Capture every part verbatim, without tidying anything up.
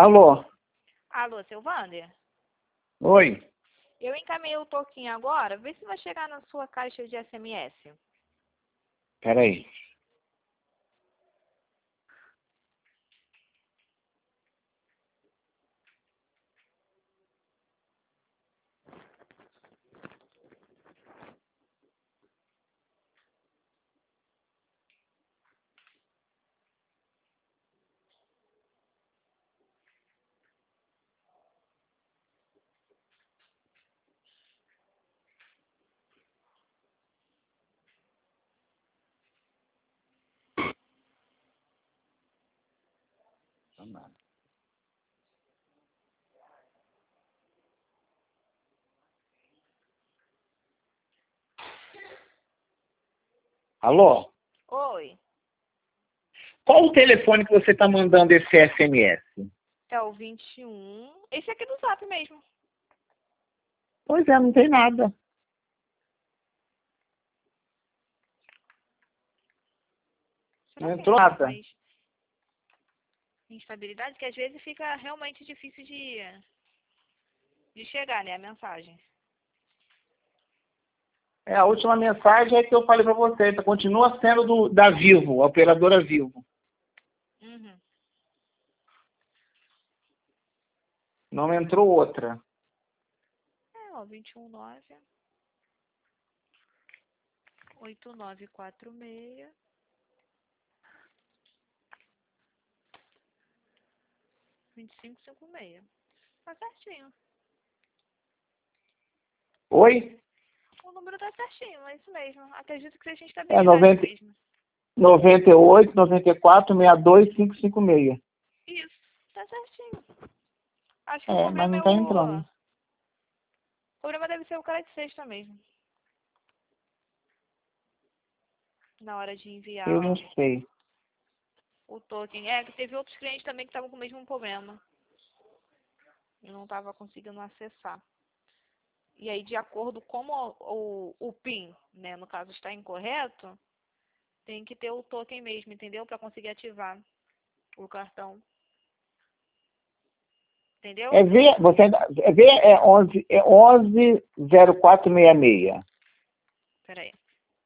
Alô? Alô, seu Wander? Oi? Eu encaminhei o toquinho agora. Vê se vai chegar na sua caixa de S M S. Peraí. Alô? Oi, Qual o telefone que você está mandando esse S M S? é o vinte e um. Esse aqui é do Zap mesmo. Pois é, não tem nada. Será Não que entrou é nada. mais instabilidade? Que às vezes fica realmente difícil de, de chegar, né, a mensagem. É, a última mensagem é que eu falei para você. Continua sendo do, da Vivo, a operadora Vivo. Uhum. Não entrou outra. É, ó, vinte e um nove oito nove quatro seis vinte e cinco cinquenta e seis. Tá certinho. Oi? O número tá certinho, é isso mesmo. Acredito que seja É instabilidade mesmo. noventa e oito, noventa e quatro, sessenta e dois, quinhentos e cinquenta e seis. Isso, tá certinho. Acho que o É, mas problema não é está o... entrando. O problema deve ser o cara de sexta mesmo. Na hora de enviar Eu não o, sei. o token. É, que teve outros clientes também que estavam com o mesmo problema. Eu não estava conseguindo acessar. E aí, de acordo com o, o, o PIN, né, no caso está incorreto, tem que ter o token mesmo, entendeu? Para conseguir ativar o cartão. Entendeu? É V, você, é V é onze, é onze zero quatro seis seis. Pera aí.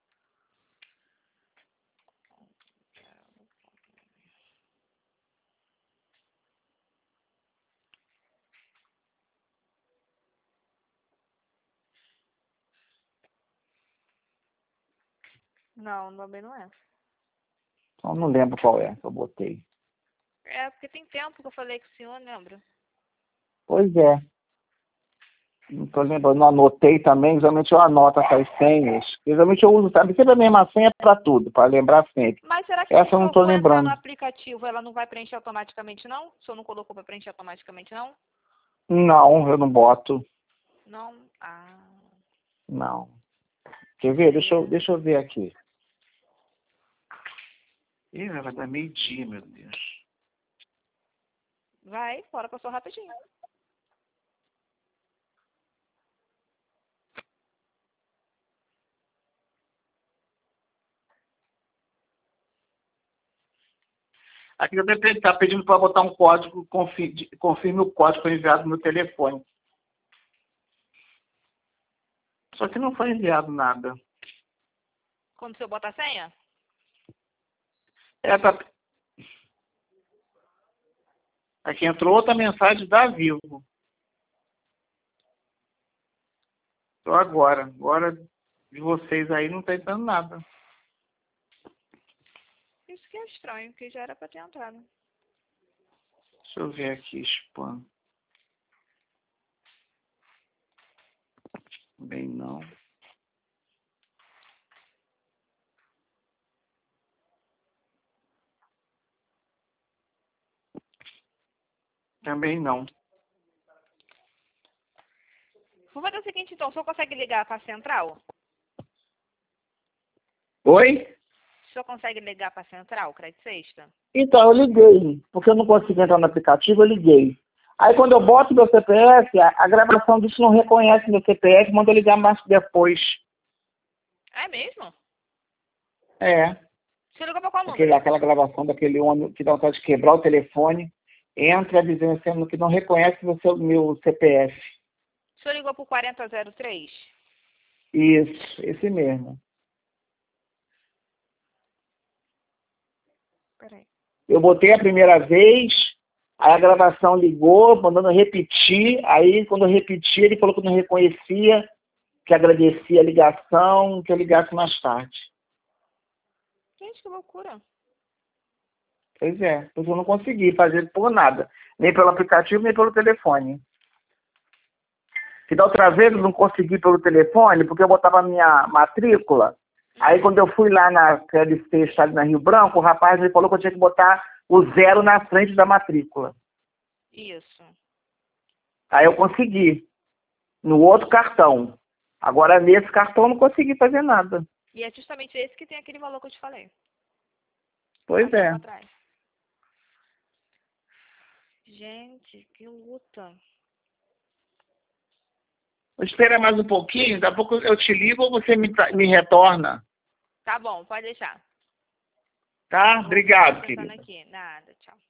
Não, também não é. Eu não lembro qual é que eu botei. É, porque tem tempo que eu falei com o senhor, lembra? Pois é. Não tô lembrando, não anotei também, geralmente eu anoto essas senhas. Geralmente eu uso, sabe, sempre a mesma senha para tudo, para lembrar sempre. Mas será que se o Essa eu não senhor estou for entrar no lembrando. aplicativo, ela não vai preencher automaticamente, não? O senhor não colocou para preencher automaticamente, não? Não, eu não boto. Não? Ah, Não. Quer ver? Deixa eu, é. deixa eu ver aqui. Ih, vai dar meio-dia, meu Deus. Vai, fora passou rapidinho. Aqui eu está pedindo para botar um código, confirme, confirme o código que foi enviado no meu telefone. Só que não foi enviado nada. Quando o senhor bota a senha? É, tá... Aqui entrou outra mensagem da Vivo. Então agora, agora de vocês aí não está entrando nada. Isso que é estranho, porque já era para ter entrado. Deixa eu ver aqui, spam. Também não. Também não. Vamos fazer o seguinte, então. O senhor consegue ligar para a central? Oi? O senhor consegue ligar para a central, crédito sexta? Então, eu liguei. Porque eu não consegui entrar no aplicativo, eu liguei. Aí quando eu boto meu C P F, a, a gravação disso não reconhece meu C P F, manda eu ligar mais depois. É mesmo? É. Você ligou para qual Aquele, número? aquela gravação daquele homem que dá vontade de quebrar o telefone. entra dizendo que não reconhece o seu, meu C P F. O senhor ligou por quarenta zero três? Isso, esse mesmo. Peraí. Eu botei a primeira vez, aí a gravação ligou, mandando repetir, aí quando eu repeti, ele falou que não reconhecia, que agradecia a ligação, que eu ligasse mais tarde. Gente, que loucura. Pois é, eu não consegui fazer por nada, nem pelo aplicativo, nem pelo telefone. Que da outra vez eu não consegui pelo telefone, porque eu botava a minha matrícula. Aí quando eu fui lá na C L C, estado na Rio Branco, o rapaz me falou que eu tinha que botar o zero na frente da matrícula. Isso. Aí eu consegui, no outro cartão. Agora nesse cartão eu não consegui fazer nada. E é justamente esse que tem aquele valor que eu te falei. Pois Há é. tempo atrás. Gente, que luta. Espera mais um pouquinho, daqui a pouco eu te ligo ou você me, tra- me retorna. Tá bom, pode deixar. Tá? Obrigado, Tô pensando querida. aqui. Nada, tchau.